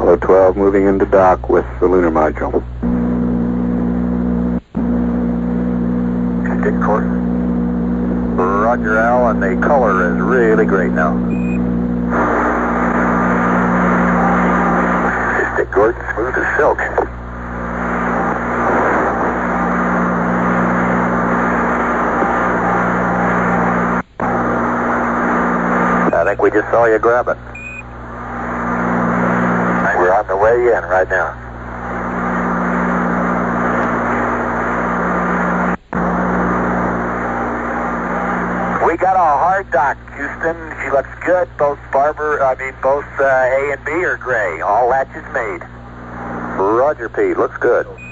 Apollo 12 moving into dock with the lunar module. Stick course. Roger, Al, and the color is really great now. Stick course, smooth as silk. I think we just saw you grab it. We're on the way in right now. We got a hard dock, Houston. She looks good. Both A and B are gray. All latches made. Roger, Pete. Looks good.